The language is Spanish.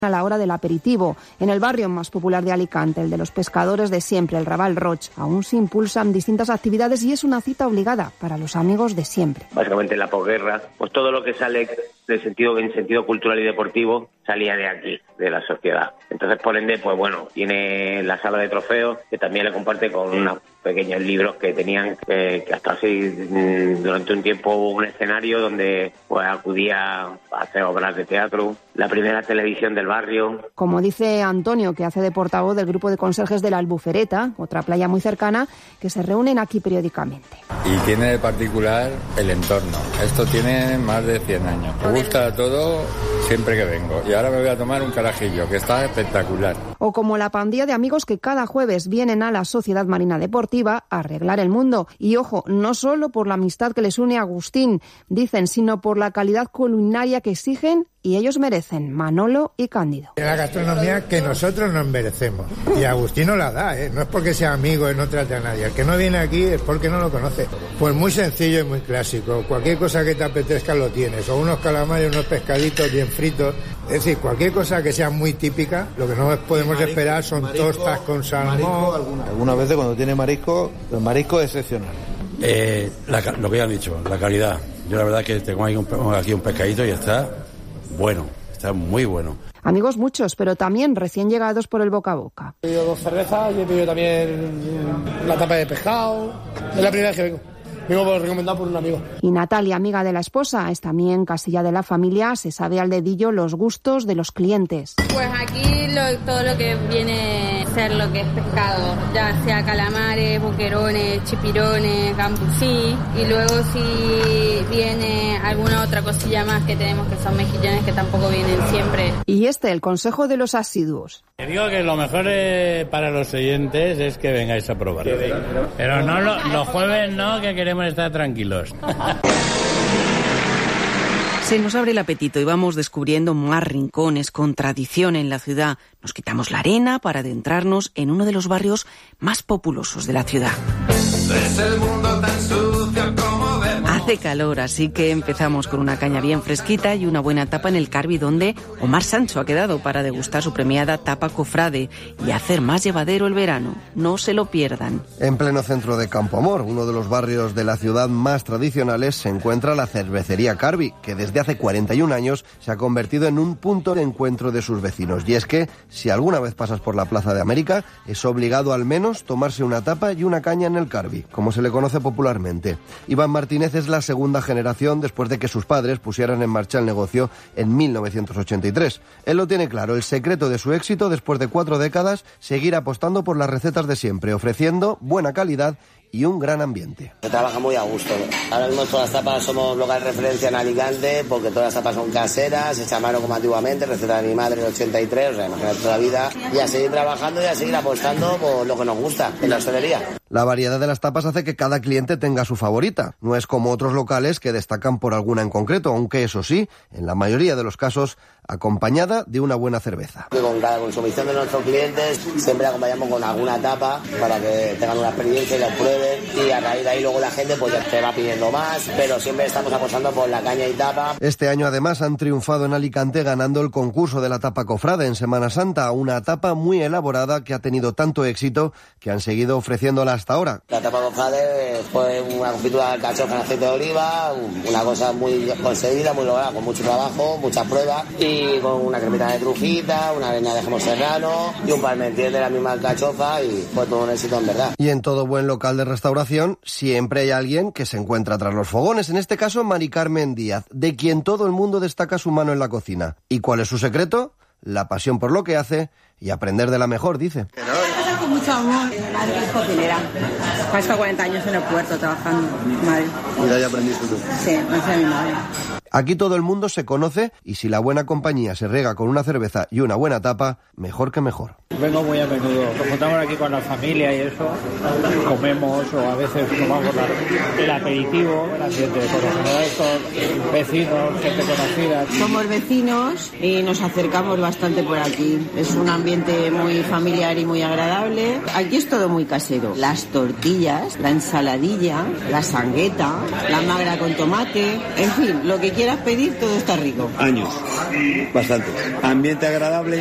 a la hora del aperitivo. En el barrio más popular de Alicante, el de los pescadores de siempre, el Raval Roig, aún se impulsan distintas actividades y es una cita obligada para los amigos de siempre. Básicamente en la posguerra, pues todo lo que sale en sentido cultural y deportivo salía de aquí, de la sociedad. Entonces, por ende, pues bueno, tiene la sala de trofeos, que también le comparte con unos pequeños libros que tenían, que hasta así durante un tiempo hubo un escenario donde pues acudía a hacer obras de teatro, la primera televisión del barrio. Como dice Antonio, que hace de portavoz del grupo de conserjes de la Albufereta, otra playa muy cercana, que se reúnen aquí periódicamente. Y tiene de particular el entorno. Esto tiene más de 100 años. Me gusta todo siempre que vengo. Y ahora me voy a tomar un carajillo, que está espectacular. O como la pandilla de amigos que cada jueves vienen a la Sociedad Marina Deportiva a arreglar el mundo. Y ojo, no solo por la amistad que les une a Agustín, dicen, sino por la calidad culinaria que exigen y ellos merecen, Manolo y Cándido. La gastronomía que nosotros nos merecemos. Y Agustín no la da, no es porque sea amigo y no trate a nadie. El que no viene aquí es porque no lo conoce. Pues muy sencillo y muy clásico. Cualquier cosa que te apetezca lo tienes. O unos calamares, unos pescaditos bien fritos. Es decir, cualquier cosa que sea muy típica, lo que no podemos esperar son tostas con salmón. Algunas veces cuando tiene marisco, el marisco es excepcional. Lo que ya han dicho, la calidad. Yo la verdad que tengo aquí un pescadito y está bueno, está muy bueno. Amigos muchos, pero también recién llegados por el boca a boca. He pedido 2 cervezas y he pedido también la tapa de pescado. Es la primera vez que vengo. Vengo recomendado por un amigo. Y Natalia, amiga de la esposa, es también casilla de la familia, se sabe al dedillo los gustos de los clientes. Pues aquí todo lo que viene a ser lo que es pescado, ya sea calamares, boquerones, chipirones, gambusí, y luego si viene alguna otra cosilla más que tenemos que son mejillones que tampoco vienen siempre. Y el consejo de los asiduos. Te digo que lo mejor para los oyentes es que vengáis a probar. Pero no los jueves no, que queremos estar tranquilos. Se nos abre el apetito y vamos descubriendo más rincones con tradición en la ciudad. Nos quitamos la arena para adentrarnos en uno de los barrios más populosos de la ciudad. Es el mundo tan sucio como vemos. Hace calor, así que empezamos con una caña bien fresquita y una buena tapa en el Carvi, donde Omar Sancho ha quedado para degustar su premiada tapa cofrade y hacer más llevadero el verano. No se lo pierdan. En pleno centro de Campoamor, uno de los barrios de la ciudad más tradicionales, se encuentra la cervecería Carvi, que desde hace 41 años se ha convertido en un punto de encuentro de sus vecinos. Y es que, si alguna vez pasas por la Plaza de América, es obligado al menos tomarse una tapa y una caña en el Carvi, como se le conoce popularmente. Iván Martínez es la segunda generación después de que sus padres pusieran en marcha el negocio en 1983. Él lo tiene claro, el secreto de su éxito después de 4 décadas, seguir apostando por las recetas de siempre, ofreciendo buena calidad y un gran ambiente. Se trabaja muy a gusto. Ahora mismo todas las tapas somos local referencia en Alicante, porque todas las tapas son caseras, hechas a mano como antiguamente, receta de mi madre en el 83, o sea, imagínate toda la vida, y a seguir trabajando y a seguir apostando por lo que nos gusta en la hostelería. La variedad de las tapas hace que cada cliente tenga su favorita. No es como otros locales que destacan por alguna en concreto, aunque eso sí, en la mayoría de los casos, acompañada de una buena cerveza. Con cada consumición de nuestros clientes siempre acompañamos con alguna tapa para que tengan una experiencia y la prueben, y a raíz de ahí luego la gente pues ya te va pidiendo más, pero siempre estamos apostando por la caña y tapa. Este año además han triunfado en Alicante ganando el concurso de la tapa cofrade en Semana Santa, una tapa muy elaborada que ha tenido tanto éxito que han seguido ofreciéndola hasta ahora. La tapa cofrade fue una confitura de alcachofa en aceite de oliva, una cosa muy conseguida, muy lograda, con mucho trabajo, muchas pruebas, y con una cremita de trufita, una avena de jamón serrano y un parmentier de la misma alcachofa, y fue todo un éxito en verdad. Y en todo buen local de restauración siempre hay alguien que se encuentra tras los fogones, en este caso Mari Carmen Díaz, de quien todo el mundo destaca su mano en la cocina. ¿Y cuál es su secreto? La pasión por lo que hace y aprender de la mejor, dice. Con mucho amor. Mi madre es cocinera. Ha estado 40 años en el puerto trabajando. Madre. ¿Y de ahí aprendiste tú? Sí, me hace mi madre. Aquí todo el mundo se conoce y si la buena compañía se rega con una cerveza y una buena tapa, mejor que mejor. Vengo muy a menudo. Nos juntamos aquí con la familia y eso. Comemos o a veces tomamos el aperitivo. La gente, por lo general, estos vecinos, gente conocida. Somos vecinos y nos acercamos bastante por aquí. Es un ambiente muy familiar y muy agradable. agradable. Aquí es todo muy casero. Las tortillas, la ensaladilla, la sangueta, la magra con tomate, en fin, lo que quieras pedir, todo está rico. Años, bastante. Ambiente agradable.